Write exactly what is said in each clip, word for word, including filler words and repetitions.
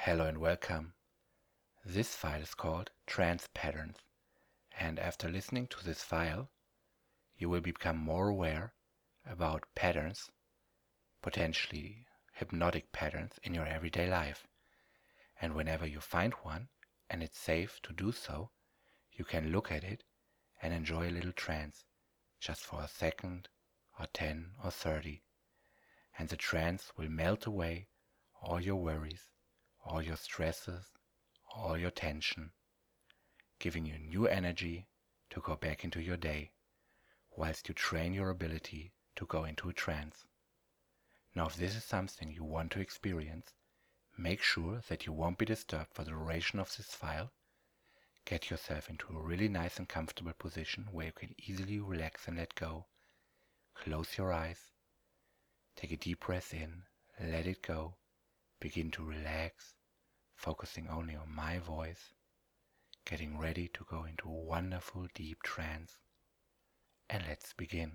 Hello and welcome. This file is called Trance Patterns, and after listening to this file, you will become more aware about patterns, potentially hypnotic patterns in your everyday life. And whenever you find one, and it's safe to do so, you can look at it and enjoy a little trance, just for a second, or ten, or thirty. And the trance will melt away all your worries, all your stresses, all your tension, giving you new energy to go back into your day, whilst you train your ability to go into a trance. Now, if this is something you want to experience, make sure that you won't be disturbed for the duration of this file. Get yourself into a really nice and comfortable position where you can easily relax and let go. Close your eyes, take a deep breath in, let it go, begin to relax, focusing only on my voice, getting ready to go into a wonderful deep trance. And let's begin.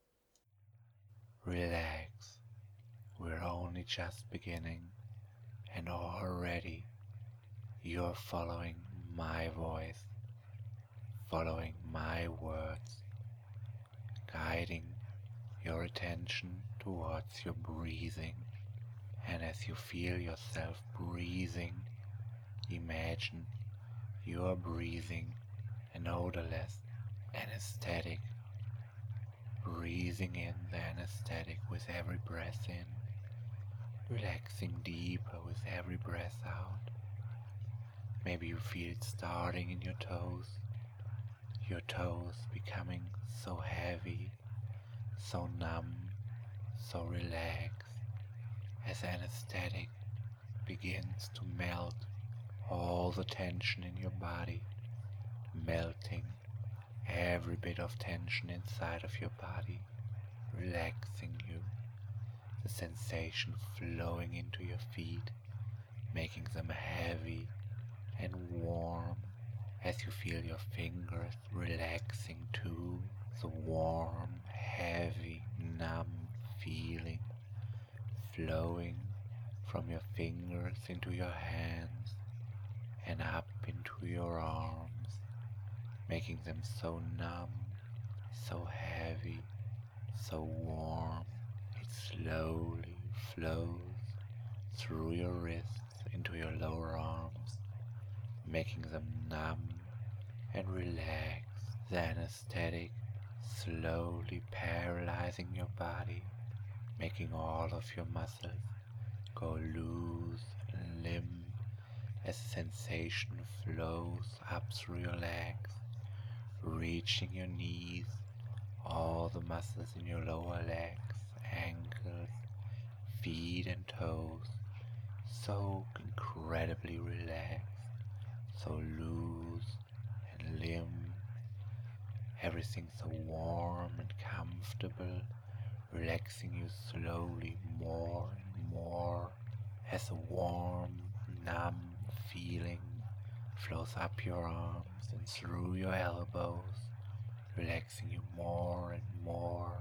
Relax. We're only just beginning, and already you're following my voice, following my words, guiding your attention towards your breathing. And as you feel yourself breathing, imagine you're breathing an odorless anesthetic, breathing in the anesthetic with every breath in, relaxing deeper with every breath out. Maybe you feel it starting in your toes, your toes becoming so heavy, so numb, so relaxed, as anesthetic begins to melt all the tension in your body, melting every bit of tension inside of your body, relaxing you, the sensation flowing into your feet, making them heavy and warm as you feel your fingers relaxing too, the warm, heavy, numb feeling flowing from your fingers into your hands and up into your arms, making them so numb, so heavy, so warm. It slowly flows through your wrists into your lower arms, making them numb and relaxed. The anesthetic slowly paralyzing your body, making all of your muscles go loose and limp as sensation flows up through your legs, reaching your knees, all the muscles in your lower legs, ankles, feet and toes, so incredibly relaxed, so loose and limp, everything so warm and comfortable, relaxing you slowly more and more as a warm, numb feeling flows up your arms and through your elbows, relaxing you more and more,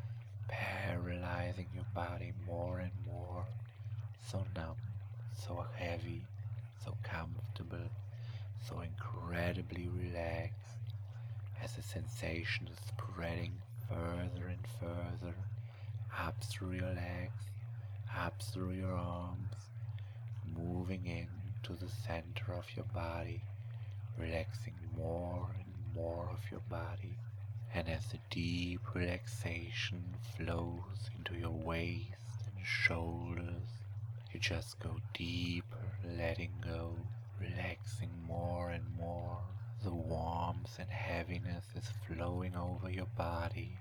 paralyzing your body more and more, so numb, so heavy, so comfortable, so incredibly relaxed, as the sensation is spreading further and further, up through your legs, up through your arms, moving in to the center of your body, relaxing more and more of your body. And as the deep relaxation flows into your waist and shoulders, you just go deeper, letting go, relaxing more and more. The warmth and heaviness is flowing over your body,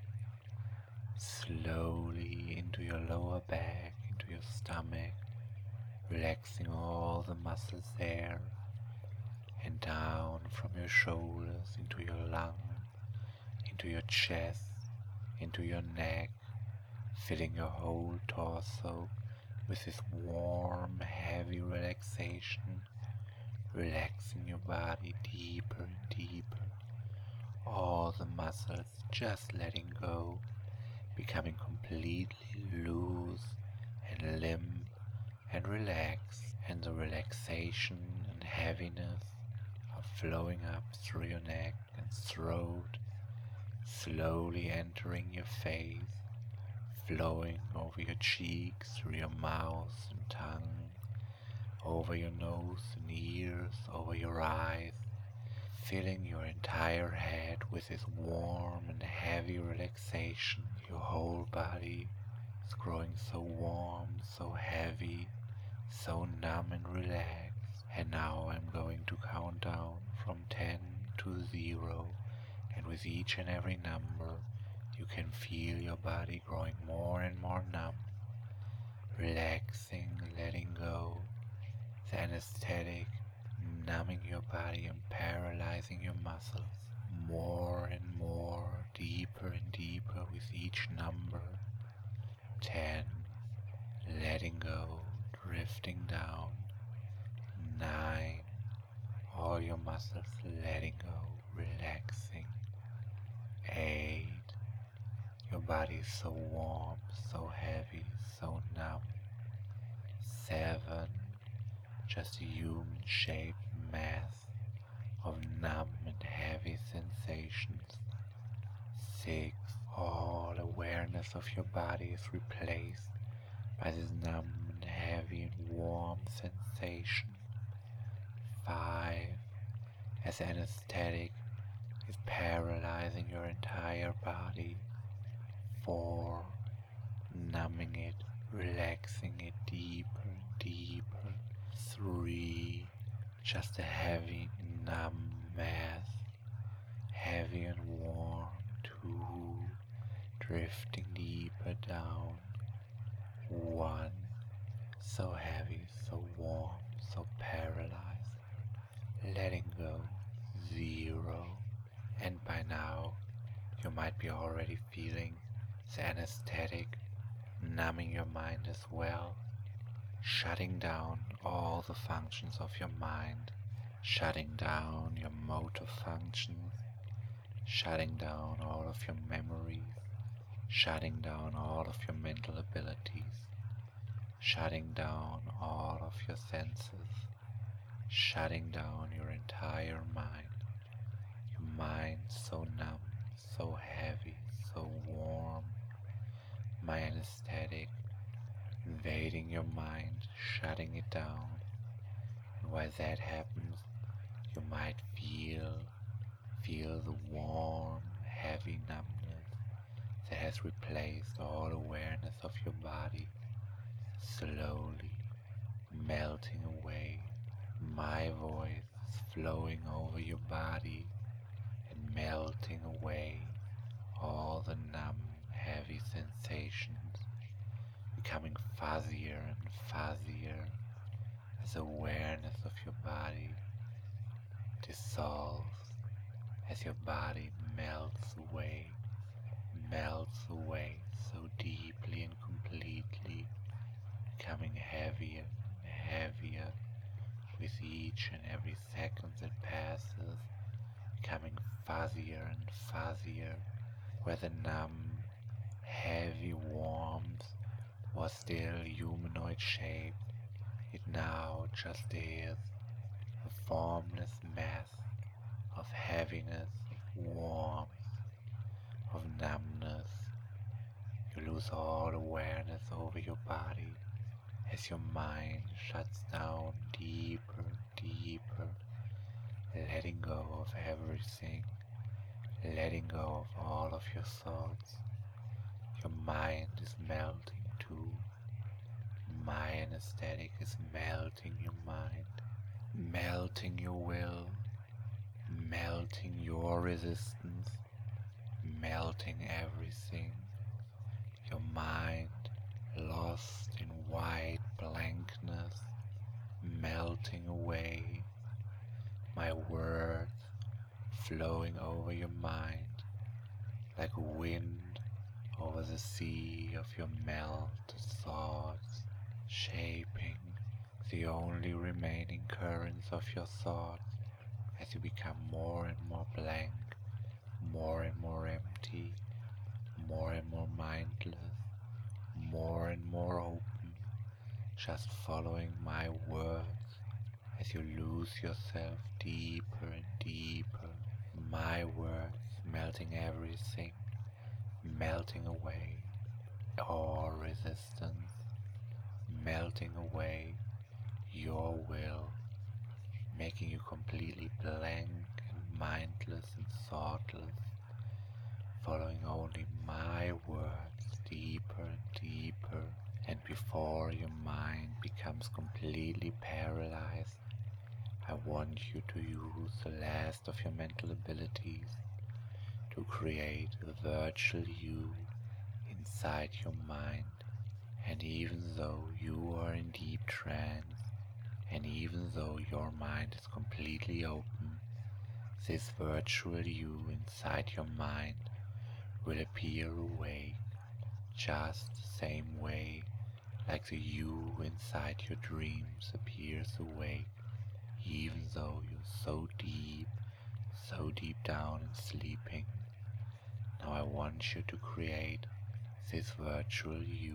slowly into your lower back, into your stomach, relaxing all the muscles there, and down from your shoulders into your lungs, into your chest, into your neck, filling your whole torso with this warm, heavy relaxation, relaxing your body deeper and deeper, all the muscles just letting go, becoming completely loose and limp and relaxed, and the relaxation and heaviness are flowing up through your neck and throat, slowly entering your face, flowing over your cheeks, through your mouth and tongue, over your nose and ears, over your eyes, filling your entire head with this warm and heavy relaxation. Your whole body is growing so warm, so heavy, so numb and relaxed. And now I'm going to count down from ten to zero, and with each and every number you can feel your body growing more and more numb, relaxing, letting go, the anesthetic numbing your body and paralyzing your muscles more and more, deeper and deeper with each number. ten, letting go, drifting down. nine, all your muscles letting go, relaxing. eight, your body is so warm, so heavy, so numb. seven, just a human-shaped mass of numb and heavy sensations. six, all awareness of your body is replaced by this numb and heavy and warm sensation. five, as anesthetic is paralyzing your entire body. four, numbing it, relaxing it deeper and deeper. three, just a heavy, numb mass, heavy and warm. two, drifting deeper down. one, so heavy, so warm, so paralyzed, letting go. zero, and by now you might be already feeling the anesthetic numbing your mind as well, shutting down all the functions of your mind, shutting down your motor functions, shutting down all of your memories, shutting down all of your mental abilities, shutting down all of your senses, shutting down your entire mind. Your mind so numb, so heavy, so warm. My anesthetic invading your mind, shutting it down. And while that happens, you might feel, feel the warm, heavy numbness that has replaced all awareness of your body, slowly melting away. My voice is flowing over your body and melting away all the numb, heavy sensations, becoming fuzzier and fuzzier as awareness of your body dissolves, as your body melts away, melts away so deeply and completely, becoming heavier and heavier with each and every second that passes, becoming fuzzier and fuzzier, where the numb, heavy warmth was still humanoid shaped. It now just is a formless mass of heaviness, of warmth, of numbness. You lose all awareness over your body as your mind shuts down deeper, deeper, letting go of everything, letting go of all of your thoughts. Your mind is melting too. My anesthetic is melting your mind, melting your will, melting your resistance, melting everything. Your mind lost in white blankness, melting away. My words flowing over your mind like wind over the sea of your melted thoughts, shaping the only remaining currents of your thoughts as you become more and more blank, more and more empty, more and more mindless, more and more open, just following my words as you lose yourself deeper and deeper. My words melting everything, melting away all resistance, melting away your will, making you completely blank and mindless and thoughtless, following only my words deeper and deeper. And before your mind becomes completely paralyzed, I want you to use the last of your mental abilities to create a virtual you inside your mind. And even though you are in deep trance, and even though your mind is completely open, this virtual you inside your mind will appear awake, just the same way like the you inside your dreams appears awake, even though you're so deep, so deep down and sleeping. Now I want you to create this virtual you.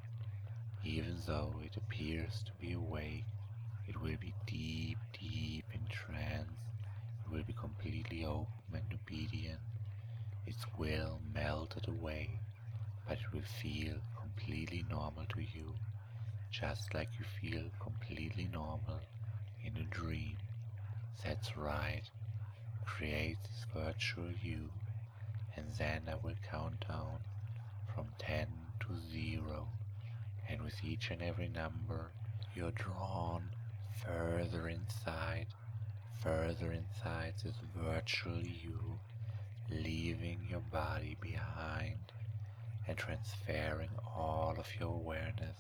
Even though it appears to be awake, it will be deep, deep in trance. It will be completely open and obedient. Its will melted away, but it will feel completely normal to you, just like you feel completely normal in a dream. That's right. Create this virtual you, and then I will count down from ten to zero, and with each and every number you're drawn further inside, further inside this virtual you, leaving your body behind and transferring all of your awareness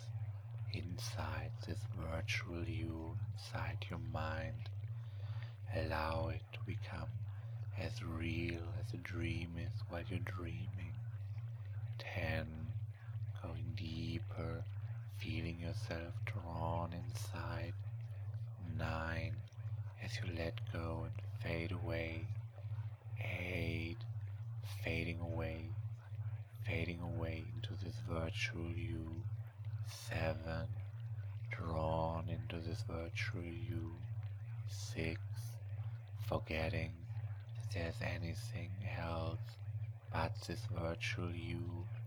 inside this virtual you, inside your mind. Allow it to become as real as a dream is while you're dreaming. Ten, going deeper, feeling yourself drawn inside. Nine, as you let go and fade away. Eight, fading away, fading away into this virtual you. Seven, drawn into this virtual you. Six, forgetting that there's anything else but this virtual you.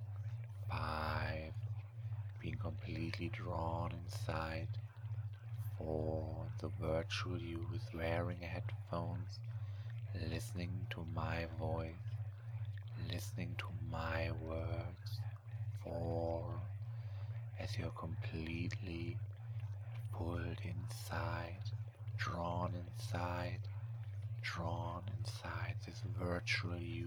Five, being completely drawn inside. Four, the virtual you is wearing headphones, listening to my voice, listening to my words. Four, as you're completely pulled inside, drawn inside, drawn inside this virtual you.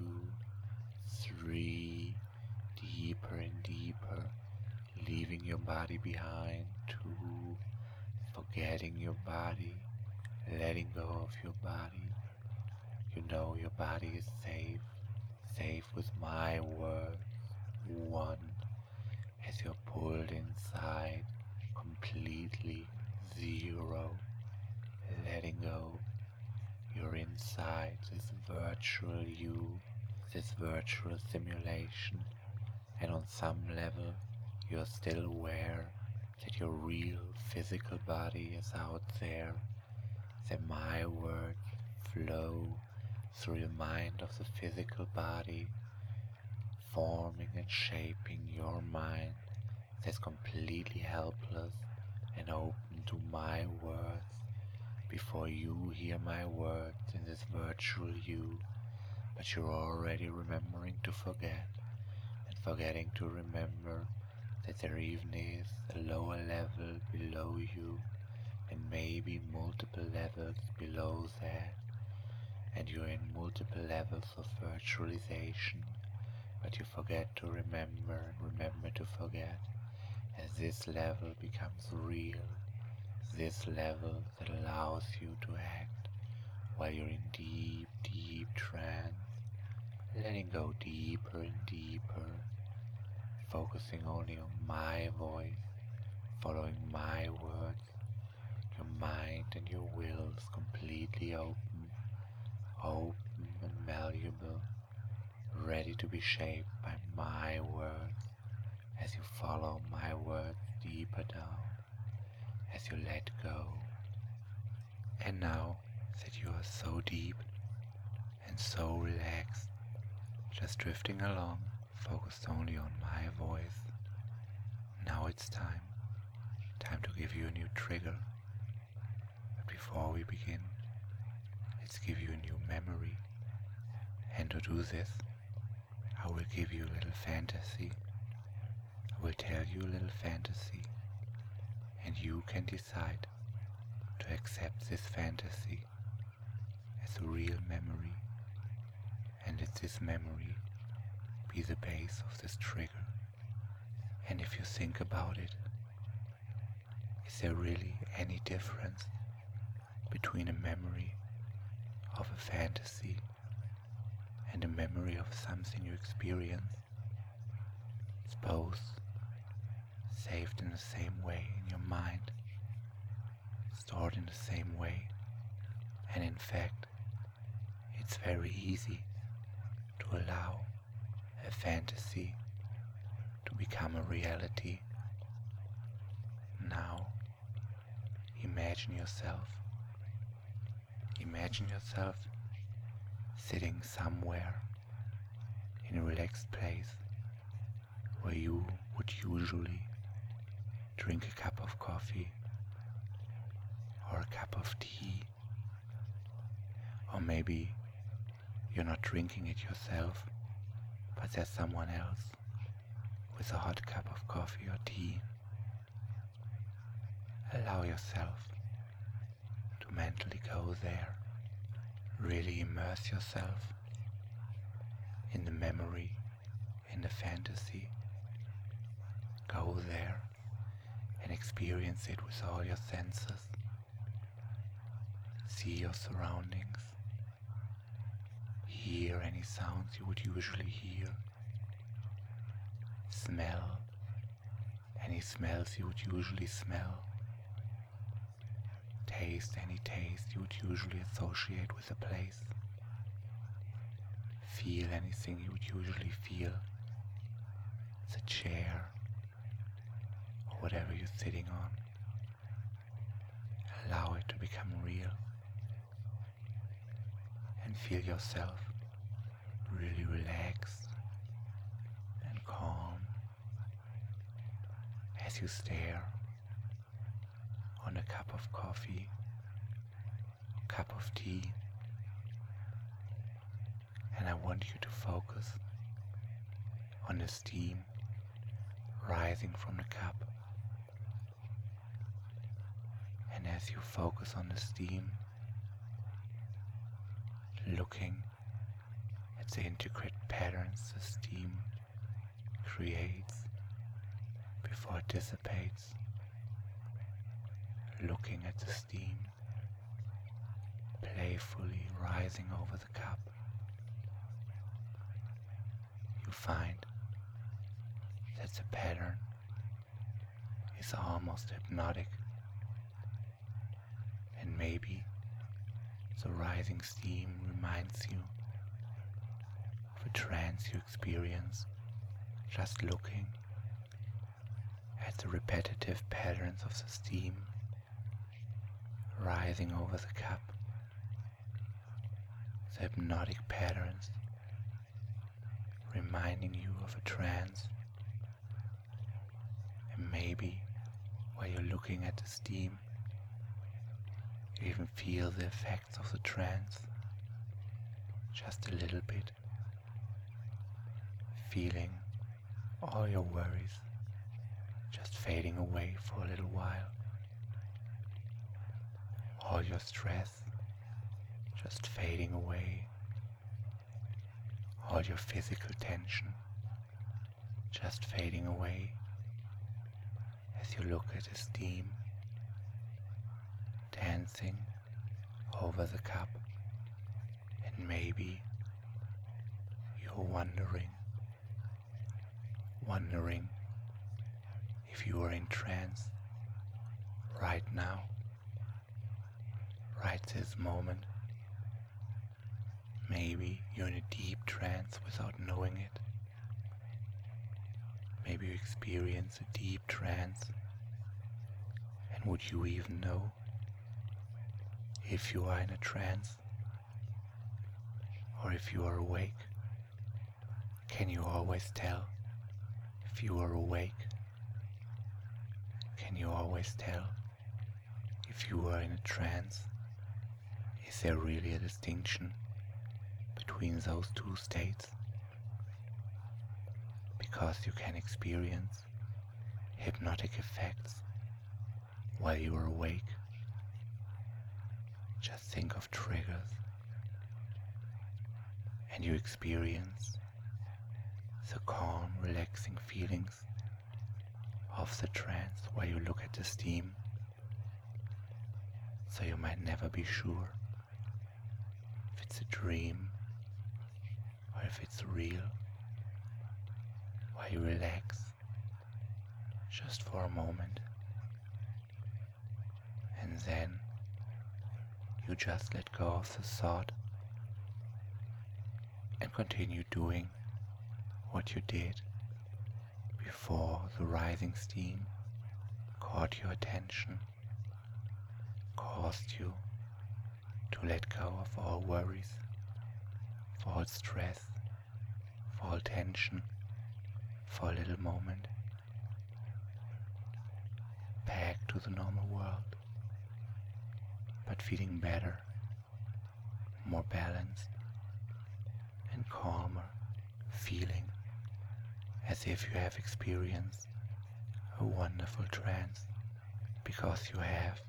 Three, deeper and deeper, leaving your body behind. Two, forgetting your body, letting go of your body. You know your body is safe, safe with my words. One, as you're pulled inside, completely. Zero, letting go. You're inside this virtual you, this virtual simulation, and on some level you're still aware that your real physical body is out there, that my words flow through the mind of the physical body, forming and shaping your mind that's completely helpless and open to my words. Before you hear my words in this virtual you, but you're already remembering to forget, and forgetting to remember that there even is a lower level below you, and maybe multiple levels below that, and you're in multiple levels of virtualization, but you forget to remember and remember to forget. As this level becomes real, this level that allows you to act while you're in deep, deep trance, letting go deeper and deeper, focusing only on my voice, following my words. Your mind and your will is completely open, open and malleable, ready to be shaped by my words as you follow my words deeper down. as you let go. And now that you are so deep and so relaxed, just drifting along, focused only on my voice, now it's time, time to give you a new trigger. But before we begin, let's give you a new memory. And to do this, I will give you a little fantasy. I will tell you a little fantasy, and you can decide to accept this fantasy as a real memory, and let this memory be the base of this trigger. And if you think about it, is there really any difference between a memory of a fantasy and a memory of something you experience? It's both saved in the same way in your mind, stored in the same way, and in fact, it's very easy to allow a fantasy to become a reality. Now, imagine yourself, imagine yourself sitting somewhere in a relaxed place where you would usually drink a cup of coffee or a cup of tea, or maybe you're not drinking it yourself, but there's someone else with a hot cup of coffee or tea. Allow yourself to mentally go there. Really immerse yourself in the memory, in the fantasy. Go there and experience it with all your senses. See your surroundings. Hear any sounds you would usually hear. Smell any smells you would usually smell. Taste any taste you would usually associate with a place. Feel anything you would usually feel. The chair or whatever you're sitting on. Allow it to become real and feel yourself really relaxed and calm as you stare on a cup of coffee, cup of tea, and I want you to focus on the steam rising from the cup. And as you focus on the steam, looking at the intricate patterns the steam creates before it dissipates, looking at the steam playfully rising over the cup, you find that the pattern is almost hypnotic, and maybe the rising steam reminds you of a trance you experience just looking at the repetitive patterns of the steam rising over the cup, the hypnotic patterns reminding you of a trance. And maybe while you're looking at the steam, you even feel the effects of the trance just a little bit, feeling all your worries just fading away for a little while, all your stress just fading away, all your physical tension just fading away as you look at the steam dancing over the cup. And maybe you're wondering, wondering if you are in trance right now, right this moment. Maybe you're in a deep trance without knowing it. Maybe you experience a deep trance, and Would you even know if you are in a trance or if you are awake? Can you always tell if you are awake? Can you always tell if you are in a trance? Is there really a distinction between those two states? Because you can experience hypnotic effects while you are awake. Just think of triggers and you experience the calm, relaxing feelings of the trance while you look at the steam, so you might never be sure if it's a dream or if it's real. While you relax just for a moment, and then you just let go of the thought and continue doing what you did before the rising steam caught your attention, caused you to let go of all worries, of all stress, of all tension for a little moment, back to the normal world, but feeling better, more balanced and calmer, feeling as if you have experienced a wonderful trance, because you have,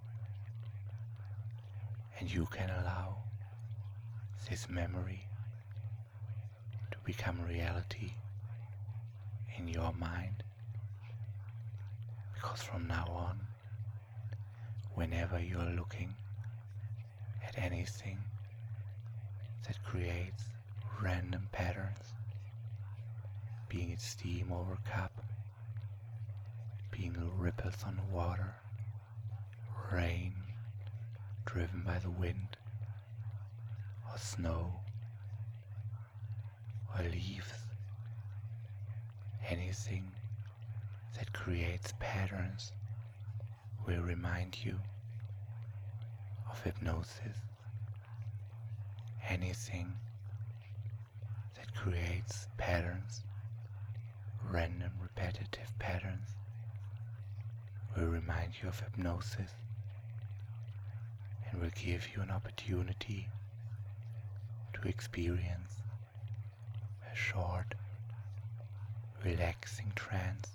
and you can allow this memory to become reality in your mind, because from now on, whenever you are looking at anything that creates random patterns, being it steam over a cup, being little ripples on the water, rain driven by the wind, or snow, or leaves, anything that creates patterns will remind you of hypnosis. Anything that creates patterns, random repetitive patterns, will remind you of hypnosis and will give you an opportunity to experience a short, relaxing trance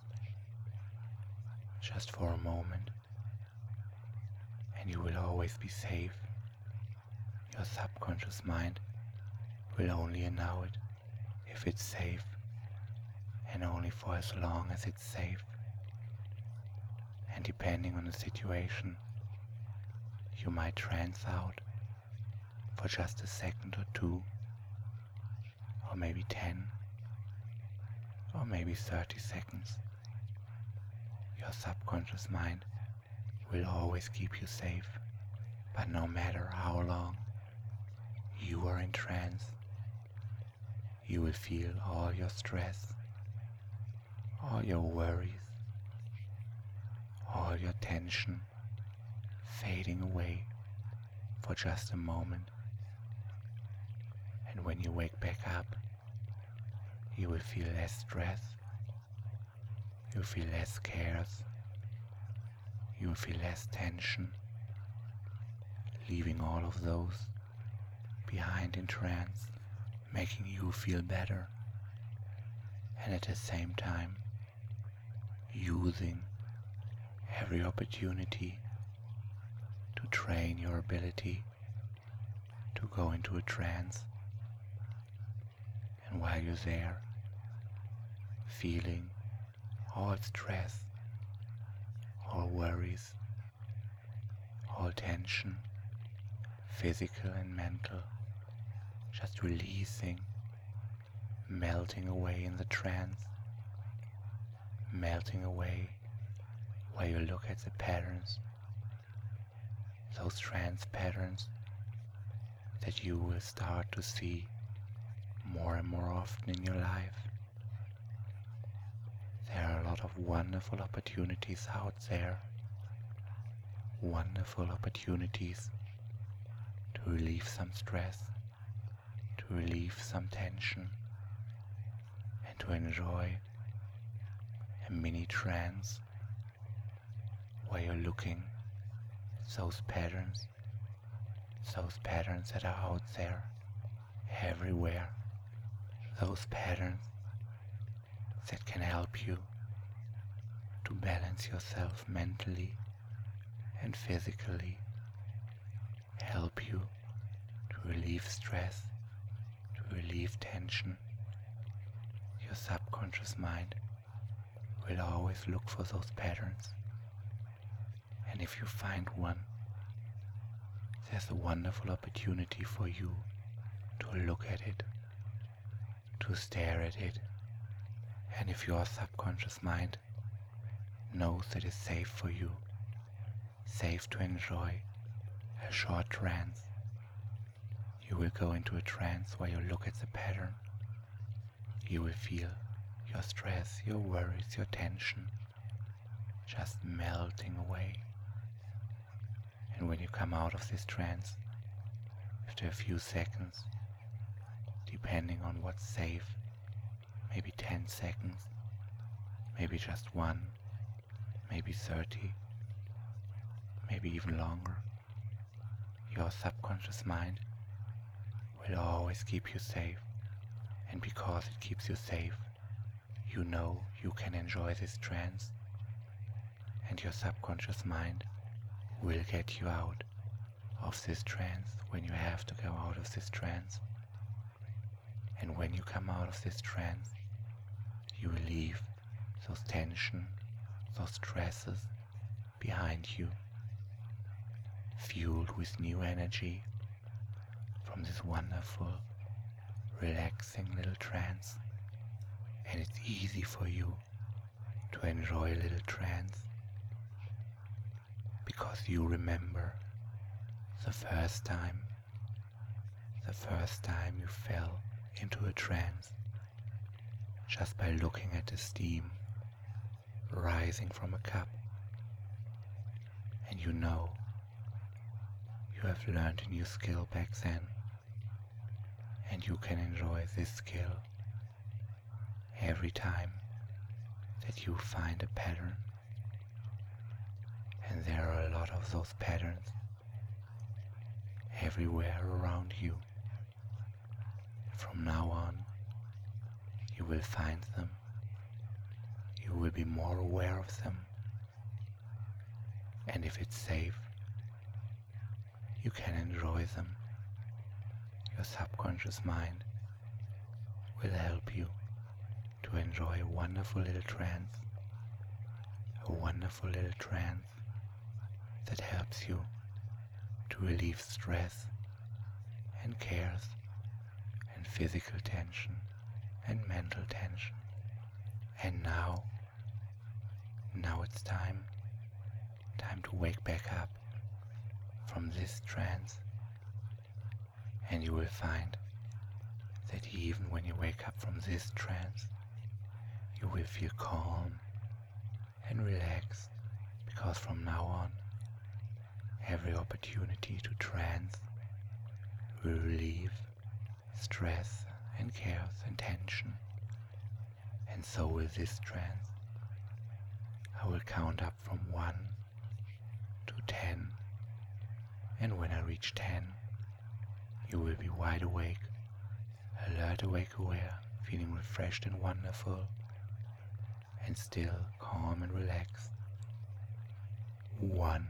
just for a moment, and you will always be safe. Your subconscious mind will only allow it if it's safe, and only for as long as it's safe. And depending on the situation, you might trance out for just a second or two, or maybe ten, or maybe thirty seconds. Your subconscious mind will always keep you safe, but no matter how long you are in trance, you will feel all your stress, all your worries, all your tension fading away for just a moment. And when you wake back up, you will feel less stress, you will feel less cares, you will feel less tension, leaving all of those behind in trance, making you feel better, and at the same time using every opportunity to train your ability to go into a trance. And while you're there, feeling all stress, all worries, all tension, physical and mental, just releasing, melting away in the trance, melting away while you look at the patterns, those trance patterns that you will start to see more and more often in your life. There are a lot of wonderful opportunities out there wonderful opportunities to relieve some stress, to relieve some tension, and to enjoy a mini trance where you're looking at those patterns, those patterns that are out there everywhere, those patterns that can help you to balance yourself mentally and physically, help you to relieve stress, to relieve tension. Your subconscious mind will always look for those patterns, and if you find one, there's a wonderful opportunity for you to look at it, to stare at it, and if your subconscious mind knows that it's safe for you, safe to enjoy a short trance, you will go into a trance where you look at the pattern. You will feel your stress, your worries, your tension just melting away. And when you come out of this trance, after a few seconds, depending on what's safe, maybe ten seconds, maybe just one, maybe thirty, maybe even longer, your subconscious mind will always keep you safe. And because it keeps you safe, you know you can enjoy this trance, and your subconscious mind will get you out of this trance when you have to go out of this trance. And when you come out of this trance, you will leave those tension, those stresses behind you, fueled with new energy from this wonderful, relaxing little trance. And it's easy for you to enjoy a little trance because you remember the first time, the first time you fell into a trance just by looking at the steam rising from a cup. And you know you have learned a new skill back then, and you can enjoy this skill every time that you find a pattern. And there are a lot of those patterns everywhere around you. From now on, you will find them. You will be more aware of them. And if it's safe, you can enjoy them. Your subconscious mind will help you to enjoy a wonderful little trance, a wonderful little trance that helps you to relieve stress and cares and physical tension and mental tension. And now, now it's time, time to wake back up from this trance. And you will find that even when you wake up from this trance, you will feel calm and relaxed, because from now on, every opportunity to trance will relieve stress and cares and tension. And so with this trance, I will count up from one to ten, and when I reach ten, you will be wide awake, alert, awake, aware, feeling refreshed and wonderful, and still calm and relaxed. One,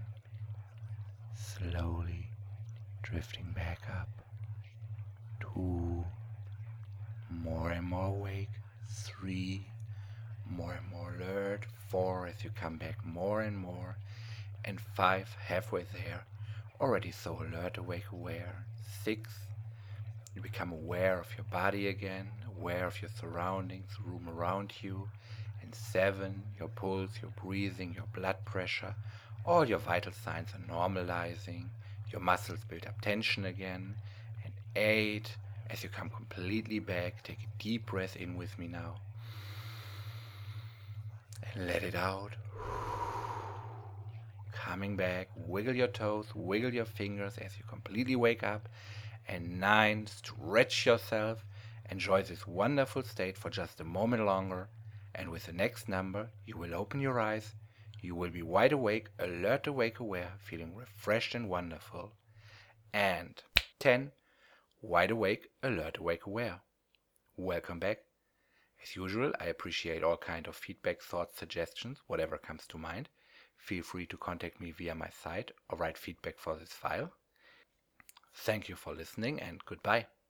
slowly drifting back up. Two, more and more awake. Three, more and more alert. Four, as you come back more and more. And five, halfway there, already so alert, awake, aware. Six, you become aware of your body again, aware of your surroundings, the room around you. And seven, your pulse, your breathing, your blood pressure, all your vital signs are normalizing. Your muscles build up tension again. And eight, as you come completely back, take a deep breath in with me now. And let it out. coming back, wiggle your toes, wiggle your fingers as you completely wake up. And nine, stretch yourself, enjoy this wonderful state for just a moment longer. And with the next number, you will open your eyes. You will be wide awake, alert, awake, aware, feeling refreshed and wonderful. And ten, wide awake, alert, awake, aware. Welcome back. As usual, I appreciate all kind of feedback, thoughts, suggestions, whatever comes to mind. Feel free to contact me via my site or write feedback for this file. Thank you for listening and goodbye.